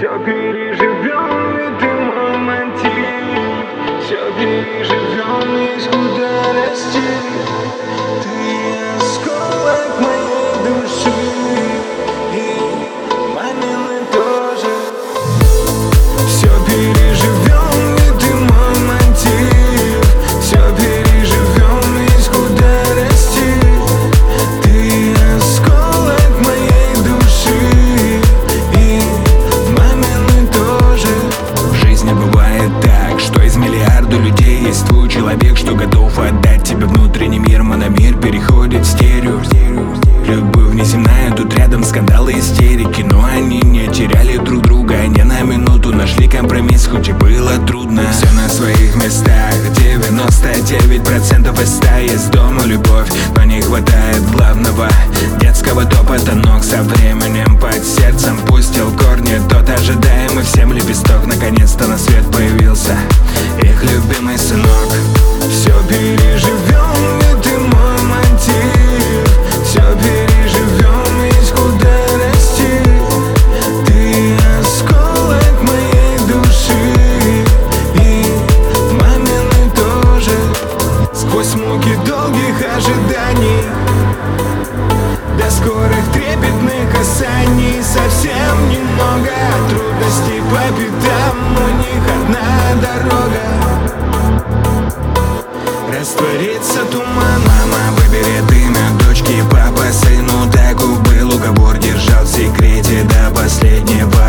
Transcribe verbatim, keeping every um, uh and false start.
Все переживем, и ты мой мотив. Все переживем, есть куда расти. Ты осколок моей души, и мамины тоже. Все переживем, и ты мой мотив. Все переживем, есть куда расти. Ты осколок моей души, и мамины тоже. В жизни бывает так, что из миллиарда людей есть твой человек, что готов отдать тебе внутренний мир. Мономер переходит в стерео. Любовь неземная, тут рядом скандалы, истерики. Но они не теряли друг друга, они на минуту нашли компромисс, хоть и было трудно. Все на своих местах, девяносто девять процентов из ста есть дома любовь. Но не хватает главного, детского топота ног. Со временем под сердцем пустил корни тот ожидаемый всем лепесток. Наконец-то на свет появился их любимый сынок. Все переживем, и ты мой мотив. Все переживем, есть куда расти. Ты осколок моей души, и мамины тоже. Сквозь муки долгих ожиданий, до скорых трепетных касаний, совсем немного трудностей по пятам, у них одна дорога — растворится туман. Мама выберет имя дочки, папа сыну. Так был уговор, держал в секрете до последнего